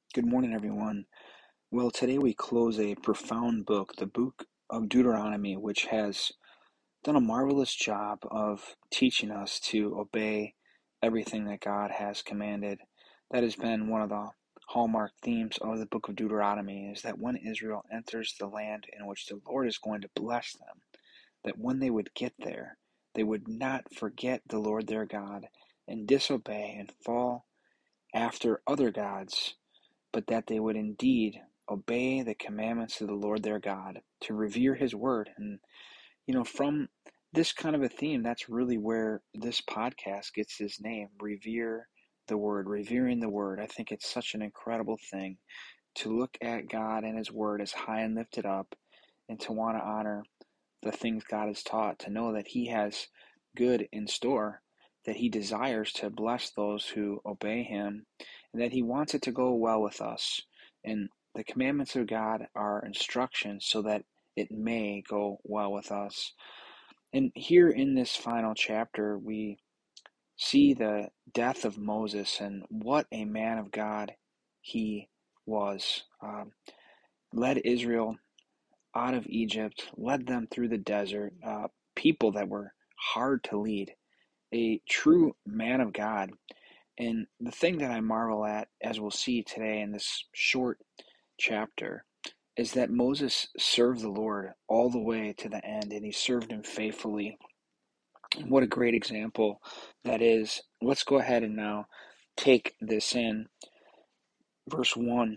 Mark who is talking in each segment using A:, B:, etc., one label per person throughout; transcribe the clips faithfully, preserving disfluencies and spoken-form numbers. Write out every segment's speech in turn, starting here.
A: Good morning, everyone. Well, today we close a profound book, the book of Deuteronomy, which has done a marvelous job of teaching us to obey everything that God has commanded. That has been one of the hallmark themes of the book of Deuteronomy, is that when Israel enters the land in which the Lord is going to bless them, that when they would get there, they would not forget the Lord their God and disobey and fall after other gods, but that they would indeed obey the commandments of the Lord their God, to revere his word. And, you know, from this kind of a theme, that's really where this podcast gets his name, Revere the Word, revering the Word. I think it's such an incredible thing to look at God and his word as high and lifted up, and to want to honor the things God has taught, to know that he has good in store, that he desires to bless those who obey him, and that he wants it to go well with us. And the commandments of God are instructions so that it may go well with us. And here in this final chapter, we see the death of Moses, and what a man of God he was. Um, led Israel out of Egypt, led them through the desert, uh, people that were hard to lead, a true man of God. And the thing that I marvel at, as we'll see today in this short chapter, is that Moses served the Lord all the way to the end, and he served him faithfully. What a great example that is. Let's go ahead and now take this in. Verse one.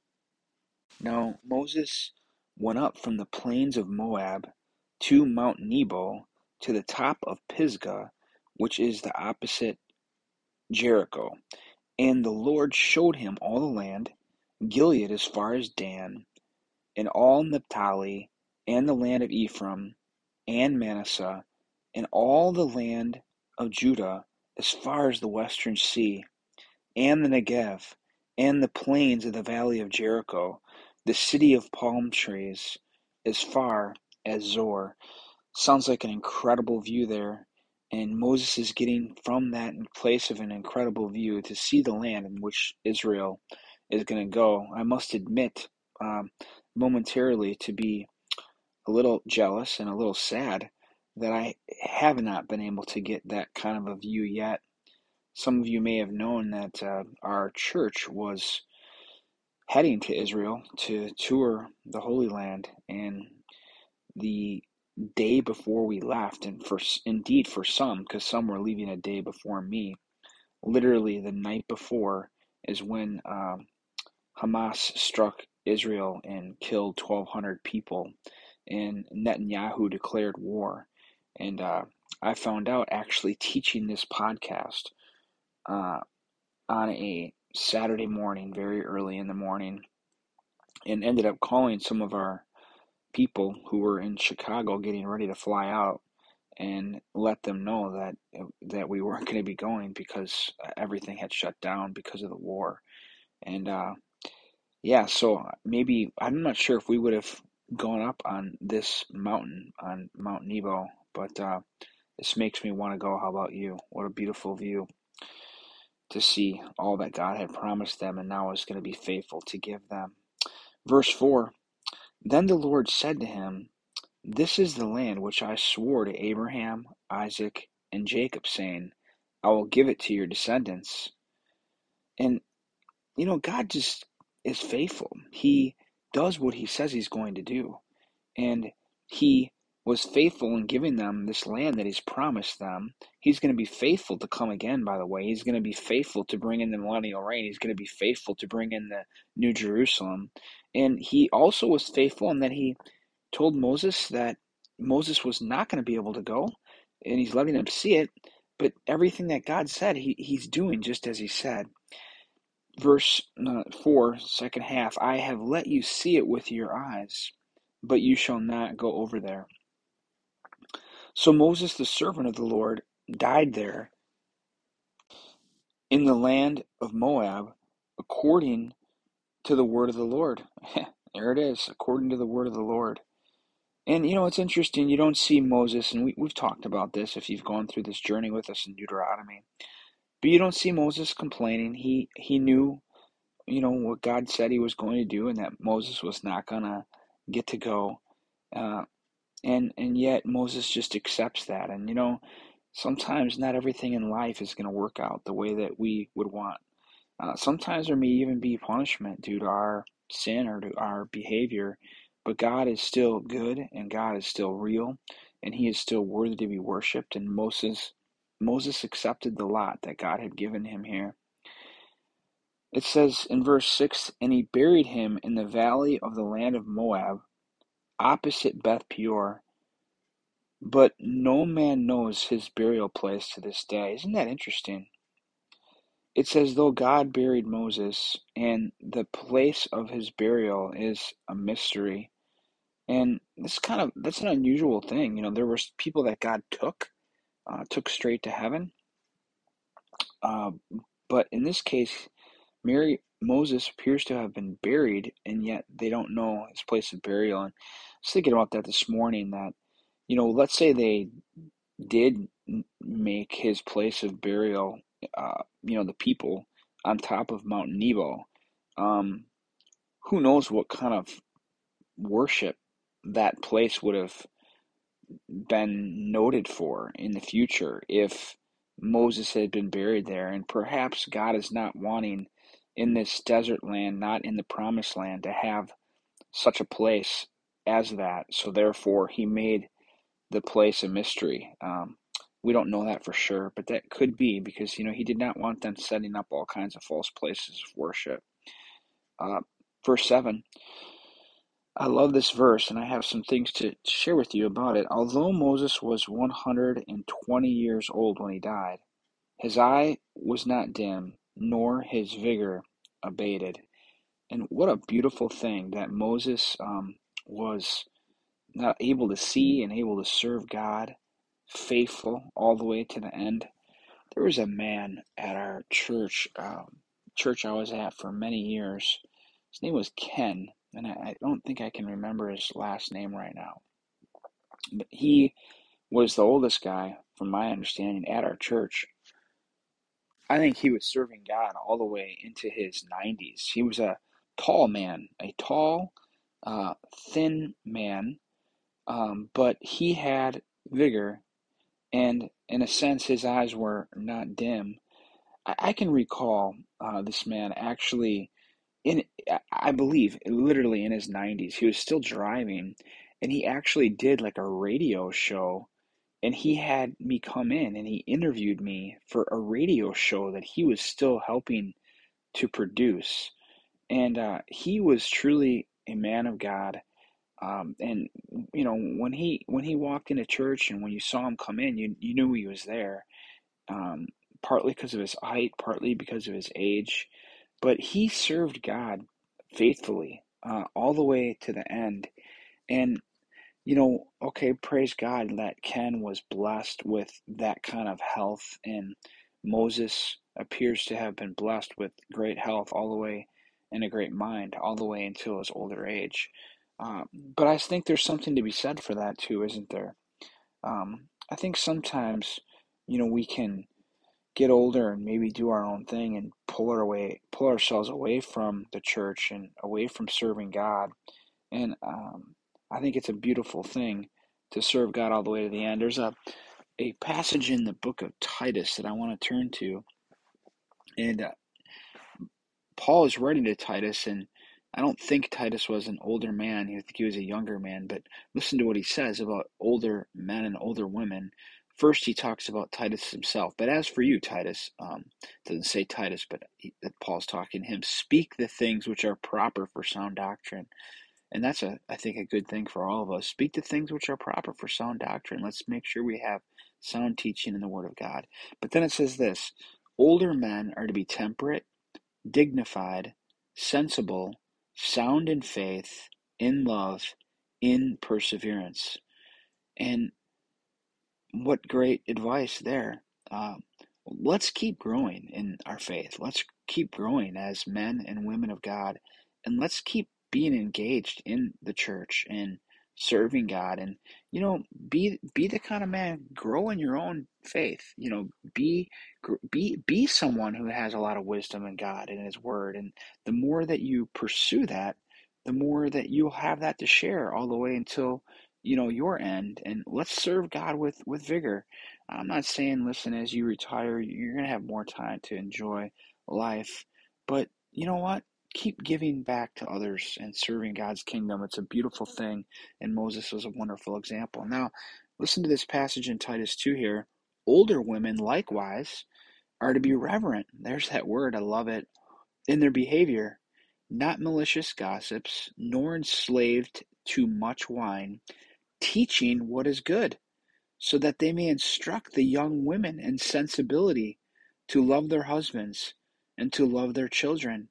A: Now Moses went up from the plains of Moab to Mount Nebo, to the top of Pisgah, which is the opposite Jericho. And the Lord showed him all the land, Gilead as far as Dan, and all Naphtali, and the land of Ephraim, and Manasseh, and all the land of Judah as far as the western sea, and the Negev, and the plains of the valley of Jericho, the city of palm trees, as far as Zor. Sounds like an incredible view there. And Moses is getting from that place of an incredible view to see the land in which Israel is going to go. I must admit, um, momentarily, to be a little jealous and a little sad that I have not been able to get that kind of a view yet. Some of you may have known that uh, our church was heading to Israel to tour the Holy Land, and the day before we left, and for indeed for some, because some were leaving a day before me, literally the night before is when um, Hamas struck Israel and killed twelve hundred people, and Netanyahu declared war. And uh, I found out, actually teaching this podcast uh, on a Saturday morning, very early in the morning, and ended up calling some of our people who were in Chicago getting ready to fly out, and let them know that that we weren't going to be going because everything had shut down because of the war. And uh, yeah, so maybe I'm not sure if we would have gone up on this mountain, on Mount Nebo, but uh, this makes me want to go. How about you? What a beautiful view to see all that God had promised them and now is going to be faithful to give them. Verse four, then the Lord said to him, this is the land which I swore to Abraham, Isaac, and Jacob, saying, I will give it to your descendants. And, you know, God just is faithful. He does what he says he's going to do. And he was faithful in giving them this land that he's promised them. He's going to be faithful to come again, by the way. He's going to be faithful to bring in the millennial reign. He's going to be faithful to bring in the New Jerusalem. And he also was faithful in that he told Moses that Moses was not going to be able to go, and he's letting him see it, but everything that God said, he, he's doing just as he said. Verse uh, four, second half, I have let you see it with your eyes, but you shall not go over there. So Moses, the servant of the Lord, died there in the land of Moab, according to the word of the Lord. There it is, according to the word of the Lord. And, you know, it's interesting, you don't see Moses, and we, we've talked about this if you've gone through this journey with us in Deuteronomy, but you don't see Moses complaining. He he knew you know, what God said he was going to do, and that Moses was not going to get to go. Uh, and and yet Moses just accepts that. And you know, sometimes not everything in life is going to work out the way that we would want. Uh, sometimes there may even be punishment due to our sin or to our behavior, but God is still good and God is still real and he is still worthy to be worshiped. And Moses Moses accepted the lot that God had given him here. It says in verse six, and he buried him in the valley of the land of Moab, opposite Beth Peor, but no man knows his burial place to this day. Isn't that interesting? It's as though God buried Moses, and the place of his burial is a mystery. And this kind of that's an unusual thing. You know, there were people that God took, uh, took straight to heaven. Uh, but in this case, Mary Moses appears to have been buried, and yet they don't know his place of burial. And I was thinking about that this morning. That you know, let's say they did make his place of burial, uh, you know, the people on top of Mount Nebo. Um, who knows what kind of worship that place would have been noted for in the future if Moses had been buried there. And perhaps God is not wanting in this desert land, not in the promised land, to have such a place as that. So therefore, he made the place a mystery. Um, we don't know that for sure, but that could be because, you know, he did not want them setting up all kinds of false places of worship. Uh, verse seven, I love this verse, and I have some things to share with you about it. Although Moses was one hundred twenty years old when he died, his eye was not dim, nor his vigor abated. And what a beautiful thing that Moses um, was not able to see and able to serve God, faithful all the way to the end. There was a man at our church, um, church I was at for many years. His name was Ken, and I, I don't think I can remember his last name right now. But he was the oldest guy, from my understanding, at our church. I think he was serving God all the way into his nineties. He was a tall man, a tall, uh, thin man, um, but he had vigor, and in a sense, his eyes were not dim. I, I can recall uh, this man actually in, I believe, literally in his nineties. He was still driving, and he actually did like a radio show, and he had me come in and he interviewed me for a radio show that he was still helping to produce. And uh, he was truly a man of God. Um, and you know, when he when he walked into church and when you saw him come in, you you knew he was there. Um, partly because of his height, partly because of his age, but he served God faithfully uh, all the way to the end. And you know, okay, praise God that Ken was blessed with that kind of health, and Moses appears to have been blessed with great health all the way and a great mind all the way until his older age. Um, but I think there's something to be said for that too, isn't there? Um, I think sometimes, you know, we can get older and maybe do our own thing and pull our way, pull ourselves away from the church and away from serving God. And um, I think it's a beautiful thing to serve God all the way to the end. There's a, a passage in the book of Titus that I want to turn to. And uh, Paul is writing to Titus, and I don't think Titus was an older man. I think he was a younger man. But listen to what he says about older men and older women. First, he talks about Titus himself. But as for you, Titus, um, doesn't say Titus, but he, that Paul's talking to him. Speak the things which are proper for sound doctrine. And that's, a, I think, a good thing for all of us. Speak the things which are proper for sound doctrine. Let's make sure we have sound teaching in the Word of God. But then it says this, older men are to be temperate, dignified, sensible, sound in faith, in love, in perseverance. And what great advice there. Um, let's keep growing in our faith. Let's keep growing as men and women of God. And let's keep being engaged in the church and serving God. And you know, be be the kind of man, grow in your own faith. You know, be be be someone who has a lot of wisdom in God and His Word. And the more that you pursue that, the more that you'll have that to share all the way until you know your end. And let's serve God with with vigor. I'm not saying, listen, as you retire, you're gonna have more time to enjoy life, but you know what? Keep giving back to others and serving God's kingdom. It's a beautiful thing, and Moses was a wonderful example. Now, listen to this passage in Titus two here. Older women, likewise, are to be reverent. There's that word, I love it. In their behavior, not malicious gossips, nor enslaved to much wine, teaching what is good, so that they may instruct the young women in sensibility, to love their husbands, and to love their children.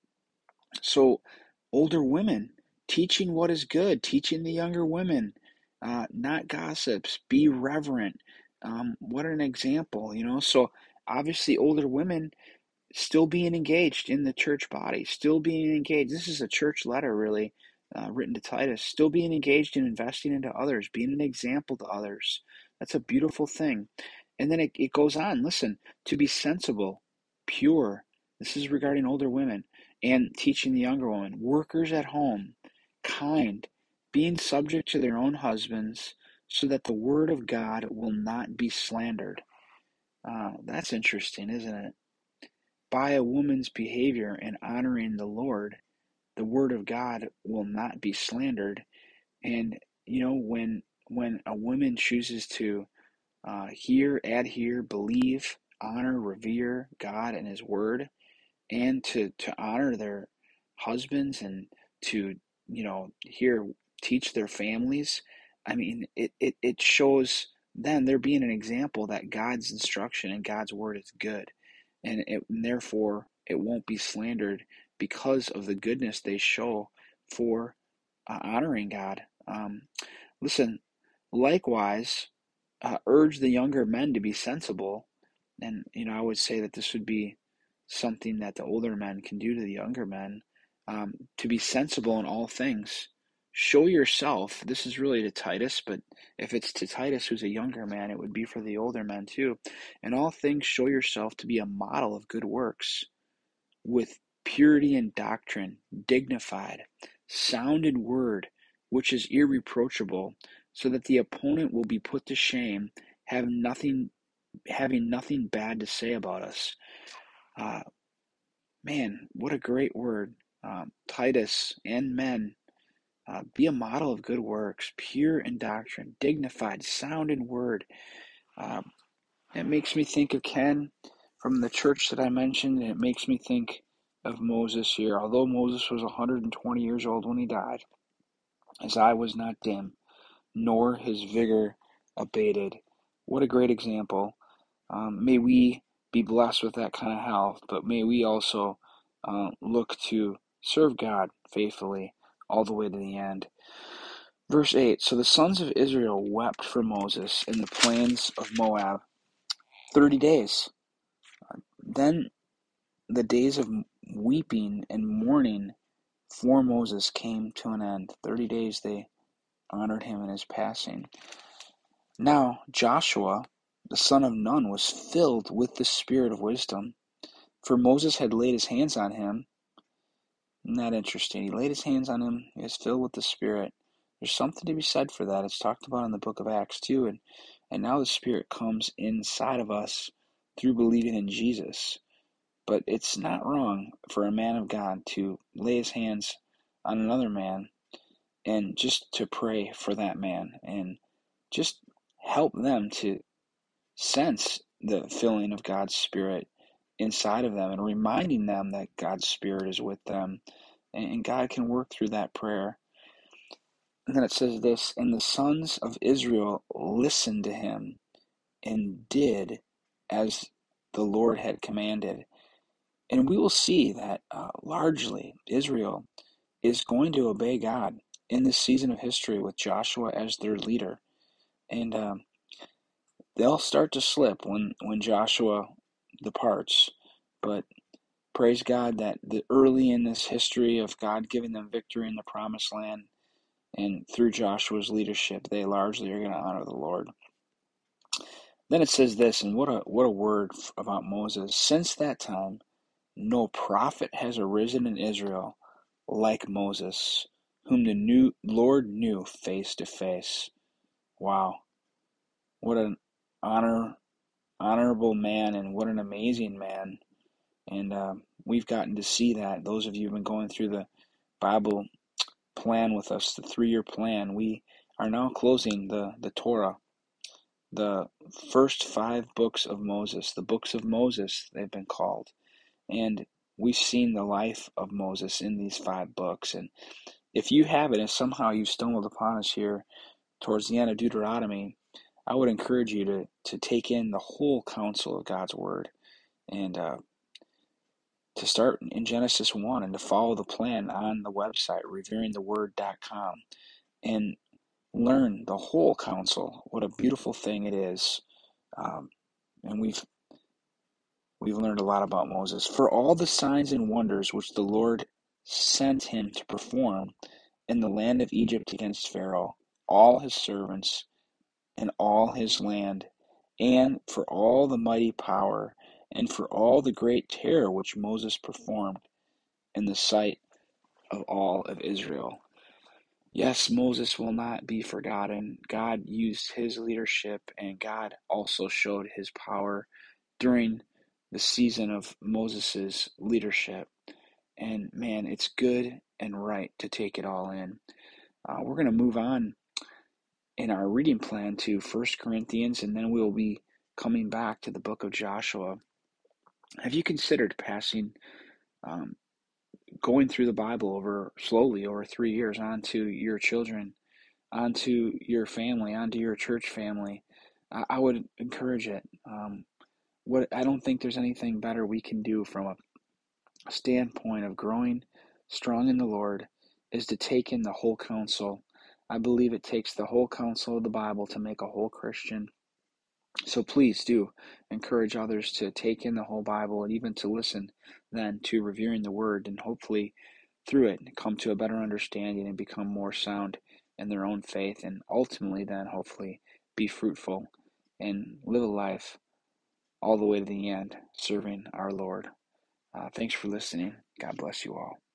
A: So, older women teaching what is good, teaching the younger women, uh, not gossips, be reverent. Um, what an example, you know. So, obviously, older women still being engaged in the church body, still being engaged. This is a church letter, really, uh, written to Titus. Still being engaged in investing into others, being an example to others. That's a beautiful thing. And then it, it goes on, listen, to be sensible, pure. This is regarding older women, and teaching the younger women, workers at home, kind, being subject to their own husbands, so that the word of God will not be slandered. Uh, that's interesting, isn't it? By a woman's behavior and honoring the Lord, the word of God will not be slandered. And you know, when when a woman chooses to uh, hear, adhere, believe, honor, revere God and His Word, and to to honor their husbands, and to you know hear teach their families, I mean, it it, it shows then they're being an example that God's instruction and God's Word is good, and, it, and therefore it won't be slandered because of the goodness they show for uh, honoring God. Um, listen, likewise, uh, urge the younger men to be sensible. And, you know, I would say that this would be something that the older men can do to the younger men, um, to be sensible in all things. Show yourself. This is really to Titus, but if it's to Titus, who's a younger man, it would be for the older men too. In all things, show yourself to be a model of good works, with purity in doctrine, dignified, sound in word, which is irreproachable, so that the opponent will be put to shame, have nothing, having nothing bad to say about us. Uh, man, what a great word. Um, Titus and men, uh, be a model of good works, pure in doctrine, dignified, sound in word. Uh, it makes me think of Ken from the church that I mentioned, and it makes me think of Moses here. Although Moses was one hundred twenty years old when he died, his eye was not dim, nor his vigor abated. What a great example. Um, may we be blessed with that kind of health, but may we also uh, look to serve God faithfully all the way to the end. Verse eight, so the sons of Israel wept for Moses in the plains of Moab thirty days. Then the days of weeping and mourning for Moses came to an end. Thirty days they honored him in his passing. Now Joshua, the son of Nun, was filled with the spirit of wisdom, for Moses had laid his hands on him. Isn't that interesting? He laid his hands on him. He was filled with the Spirit. There's something to be said for that. It's talked about in the book of Acts too. And, and now the Spirit comes inside of us through believing in Jesus. But it's not wrong for a man of God to lay his hands on another man and just to pray for that man and just help them to sense the filling of God's Spirit inside of them, and reminding them that God's Spirit is with them, and God can work through that prayer. And then it says this, and the sons of Israel listened to him and did as the Lord had commanded. And we will see that uh, largely Israel is going to obey God in this season of history with Joshua as their leader. And um, they'll start to slip when, when Joshua departs. But praise God that the early in this history of God giving them victory in the promised land, And through Joshua's leadership, they largely are going to honor the Lord. Then it says this, and what a what a word about Moses. Since that time, no prophet has arisen in Israel like Moses, whom the new Lord knew face to face. Wow, what an honor, honorable man, and what an amazing man. And uh, we've gotten to see that. Those of you who've been going through the Bible plan with us, the three-year plan, we are now closing the, the Torah, the first five books of Moses, the books of Moses, they've been called. And we've seen the life of Moses in these five books. And if you haven't, and somehow you've stumbled upon us here towards the end of Deuteronomy, I would encourage you to, to take in the whole counsel of God's Word and uh, to start in Genesis one and to follow the plan on the website, revering the word dot com, and learn the whole counsel. What a beautiful thing it is. Um, and we've we've learned a lot about Moses. For all the signs and wonders which the Lord sent him to perform in the land of Egypt against Pharaoh, all his servants, and all his land, and for all the mighty power, and for all the great terror which Moses performed in the sight of all of Israel. Yes, Moses will not be forgotten. God used his leadership, and God also showed his power during the season of Moses's leadership. And man, it's good and right to take it all in. Uh, we're going to move on in our reading plan to First Corinthians, and then we'll be coming back to the book of Joshua. Have you considered passing, um, going through the Bible over slowly over three years onto your children, onto your family, onto your church family? I, I would encourage it. Um, what I don't think there's anything better we can do from a standpoint of growing strong in the Lord is to take in the whole counsel. I believe it takes the whole counsel of the Bible to make a whole Christian. So please do encourage others to take in the whole Bible and even to listen then to Revering the Word, and hopefully through it come to a better understanding and become more sound in their own faith, and ultimately then hopefully be fruitful and live a life all the way to the end serving our Lord. Uh, thanks for listening. God bless you all.